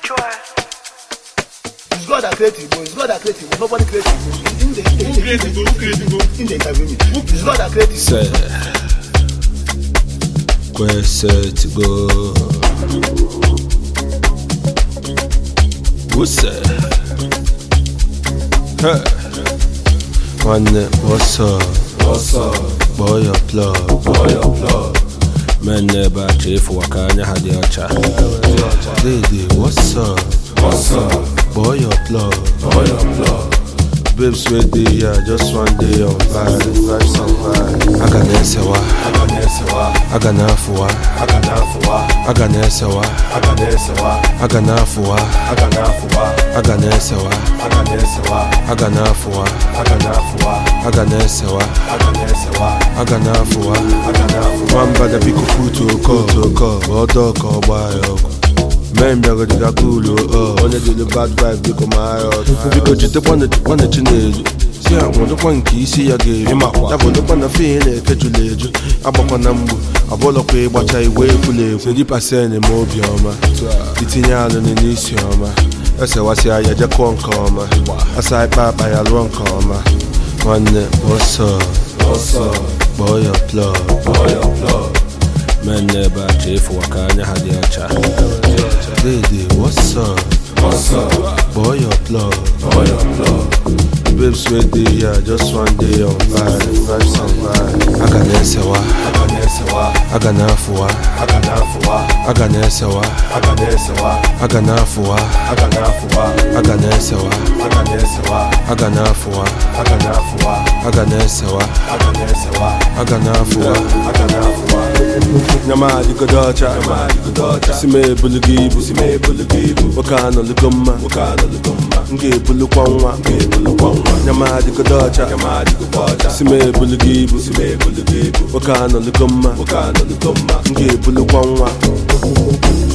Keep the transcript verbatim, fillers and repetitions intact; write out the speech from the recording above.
It's God that created Igbo. It's God that created Igbo. Nobody created Igbo. In the in the in the in the interview, it's God that created Igbo. Say, where set to go? What's that? Hey, one what's up? What's up? Boy your plug, Boy your plug. man never chief wakanya hadi ocha. Lady, what's up? What's up? Boy your plug, Boy your plug. babes ready, yeah, just one day on fire, vibes on fire. Aganesewa, Aganesewa, Aganafuwa, Aganafuwa, Aganesewa, Aganesewa, Aganafuwa, Aganafuwa, Aganesewa, Aganesewa, Aganafuwa, Aganafuwa, Aganesewa, Aganesewa, Aganafuwa, Aganafuwa. Mamba da biko puto ko, ko, odo ko bayo. Men bịara dịka kulu, onye dịrị bad vibe dịka mayo. Biko jitekwa na Chinedu, si anwụdụkwa nke isi ya ga-eri. Ya bụ dịkwa na fe na-ekejula eju, agbakwa na mgbu, abụlọkwa ịgbacha igwe ekwula ekwu. Sedi paseni ma obiọma, itinye alụnị n'isi ọma. Esewasị ya jekọọ nke ọma, asa ikpe akpa ya lụọ nke ọma. Nwanne, what's up? What's up? Boy your plug, Boy your plug. man never chief wakanya hadi ocha. Lady, what's up? What's up? Boy your plug, Boy your plug. babes ready, yeah, just one day on fire, vibes on fire. Aganesewa, Aganesewa, Aganafuwa, Aganafuwa, Aganesewa, Aganesewa, Aganafuwa, Aganafuwa, Aganesewa, Aganesewa, Aganafuwa, Aganafuwa, Aganesewa, Aganesewa, Aganafuwa, Aganafuwa. Nyama dikodocha, sime bulugibu, Sime bulugibu, wakano lugumma, wakano lugumma, nge bulukwanwa, nge bulukwanwa. nyama dikodocha, Nyama dikodocha, sime bulugibu, sime bulugibu, wakano lugumma, wakano lugumma, nge bulukwanwa.